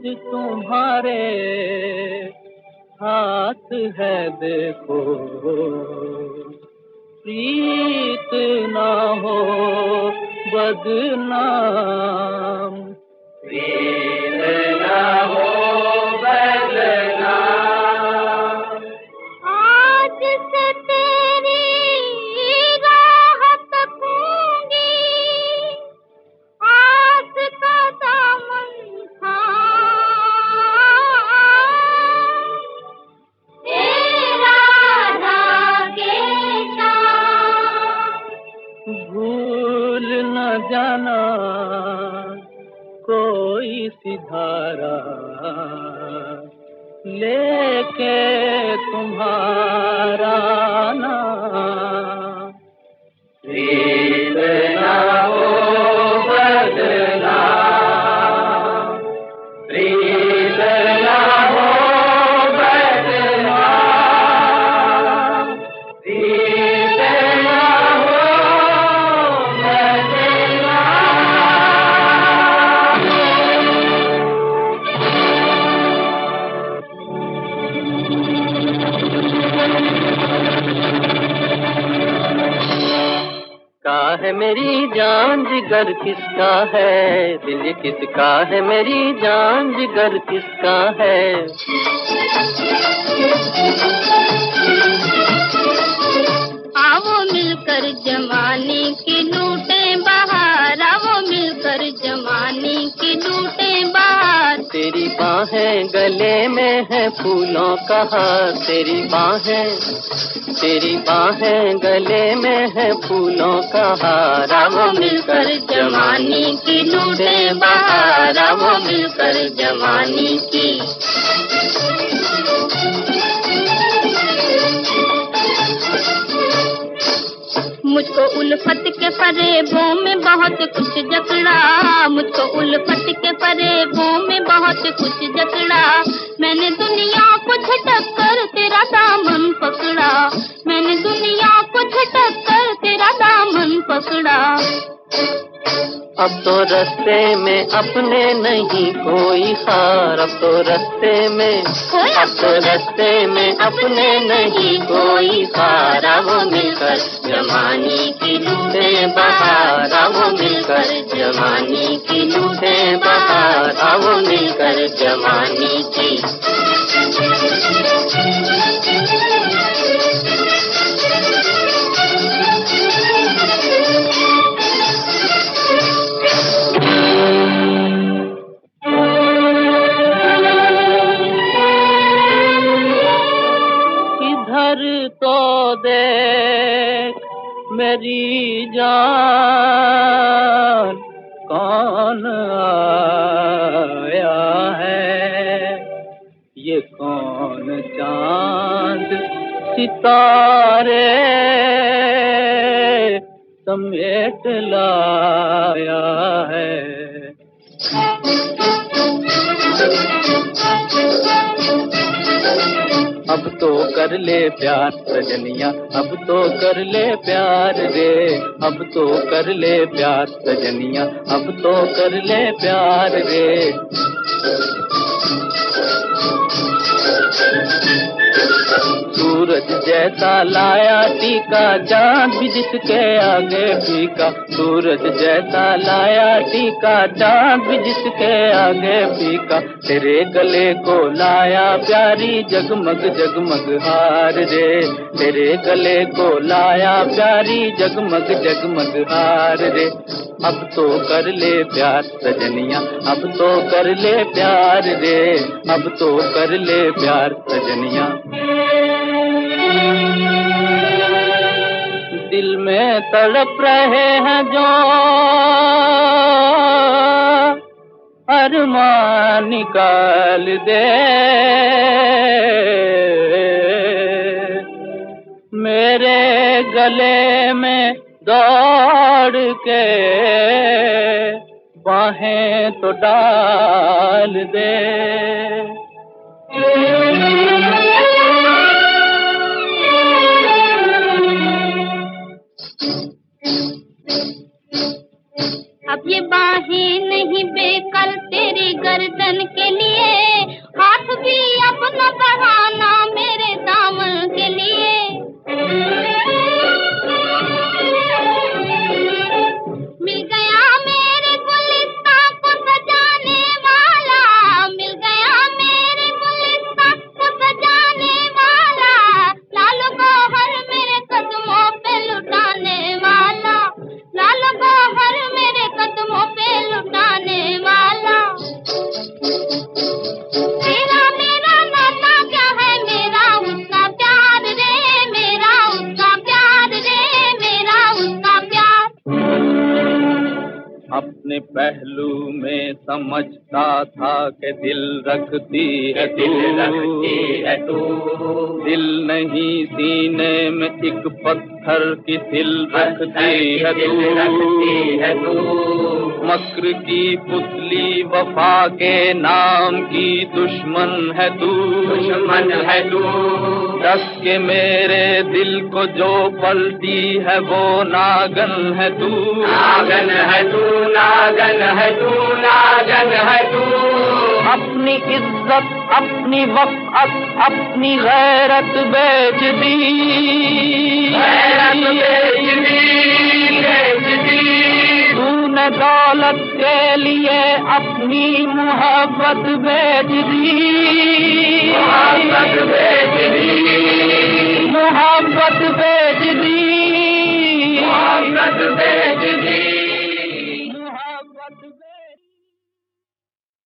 तुम्हारे हाथ है देखो, प्रीत ना हो बदनाम, प्रीत ना हो बदनाम। आज से तेरी राह तकूंगी, आस का दामन थाम, तेरा रागे शाम। भूल न जाना कोई सिधारा लेके तुम्हारा नाम, प्रीत ना हो बदनाम, प्रीत ना हो बदनाम, प्रीत ना हो का है मेरी जान जिगर किसका है, दिल ये किसका है, मेरी जान जिगर किसका है। आओ मिलकर जमाने की लूटे बहार, आओ मिलकर जमाने की लूटे बहार। तेरी बाहें गले में है फूलों का हार, तेरी बाहें गले में है फूलों का हार। आओ मिलकर जमाने की लूटे बहार, आओ मिलकर जमाने की। मुझको उल्फत के फरेबों में बहुत कुछ जकड़ा, मुझको उल्फत के फरेबों में बहुत कुछ जकड़ा। मैंने दुनिया को झटक कर तेरा दामन पकड़ा, मैंने दुनिया को झटक कर तेरा दामन पकड़ा। अब तो रास्ते में अपने नहीं कोई हार, अब तो रास्ते में अपने नहीं कोई हार। वो मिलकर जमाने की लूटे बहार, वो मिलकर जमाने की लूटे बहार, वो मिलकर जमाने की। इधर तो देख मेरी जान, कौन आया है, ये कौन चांद सितारे समेट लाया है। अब तो कर ले प्यार सजनिया, अब तो कर ले प्यार रे, अब तो कर ले प्यार सजनिया, अब तो कर ले प्यार रे। सूरज जैसा लाया टीका, चांद भी जिसके आगे फीका, सूरज जैसा लाया टीका, चांद भी जिसके आगे फीका। तेरे गले को लाया प्यारी जगमग जगमग हार रे, तेरे गले को लाया प्यारी जगमग जगमग हार रे। अब तो कर ले प्यार सजनिया, अब तो कर ले प्यार रे, अब तो कर ले प्यार सजनिया। दिल में तड़प रहे हैं जो अरमान निकाल दे, मेरे गले में दौड़ के बाहें तो डाल दे। अब ये बाहें नहीं बेकल तेरी गर्दन के लिए, अपने पहलू में समझता था कि दिल रखती है तू, दिल नहीं सीने में एक पत्थर की दिल रखती है तू, मक्र की पुतली वफा के नाम की दुश्मन है तू, दस के मेरे दिल को जो पलटी है वो नागन है तू, नागन है तू, नागन है तू, नागन है तू। अपनी इज्जत, अपनी वक़्त, अपनी गैरत बेच दी, गैरत बेच दी, बेच दी। तूने दौलत के लिए अपनी मोहब्बत बेच दी, मोहब्बत बेच दी।